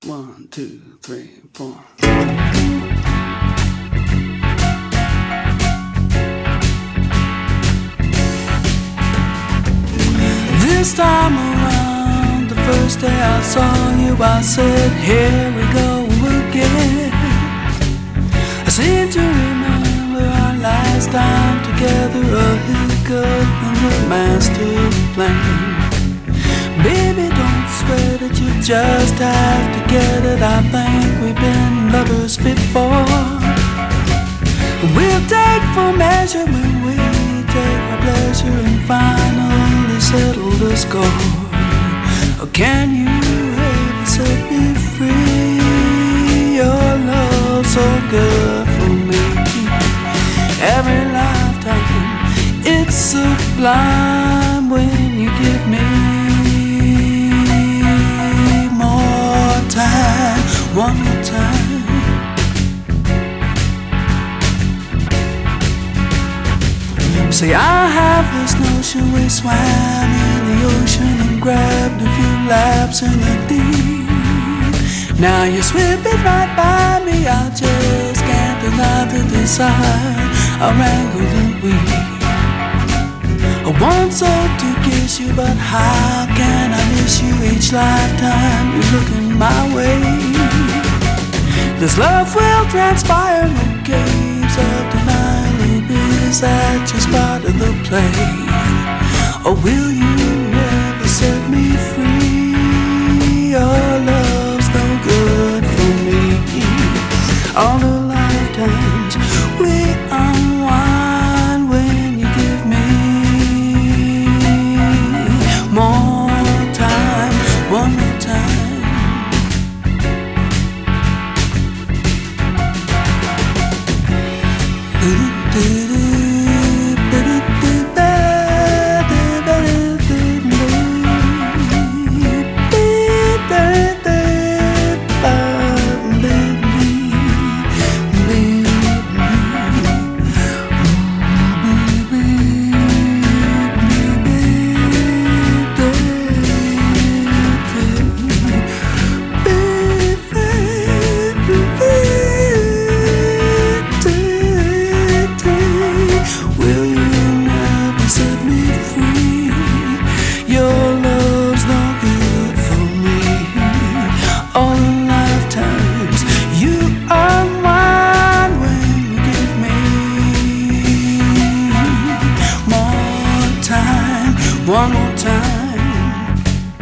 1, 2, 3, 4. This time around, the first day I saw you, I said, here we go again. I seem to remember our last time together, a hiccup in the master plan. Baby, don't sweat it, you just have to get it. I think we've been lovers before. We'll take full measure when we take our pleasure and finally settle the score. Or can you ever set me free? Your love so good for me. Every lifetime it's sublime when you give me more time, one more time. See, I have this notion we swam in the ocean and grabbed a few laps in the deep. Now you're swimming right by me, I just can't deny the desire, our angle and we. I want so to kiss you, but how can I miss you each lifetime you're looking my way? This love will transpire, no games of denial. Is that just part of the play? Or will you never set me free? Your love's no good for me. All the lifetimes we unwind when you give me more time, one more time. One more time.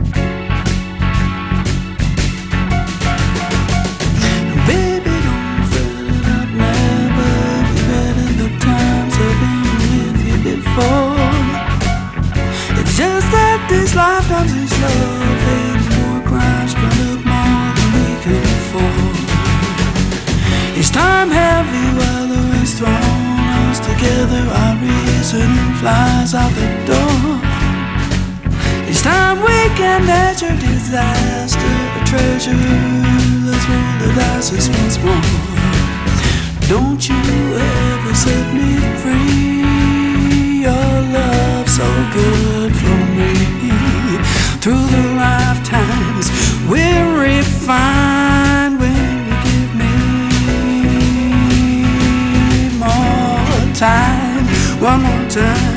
Baby, don't fret it up, never regretting the times I've been with you before. It's just that these lifetimes is love, and more crimes spread up more than we could afford. Each time heavy weather has thrown us together, our reason flies out the door. Each time we can measure disaster, a treasure. Let's roll the dice once more. Don't you ever set me free. Your love so good for me. Through the lifetimes we're refined when you give me more time, one more time.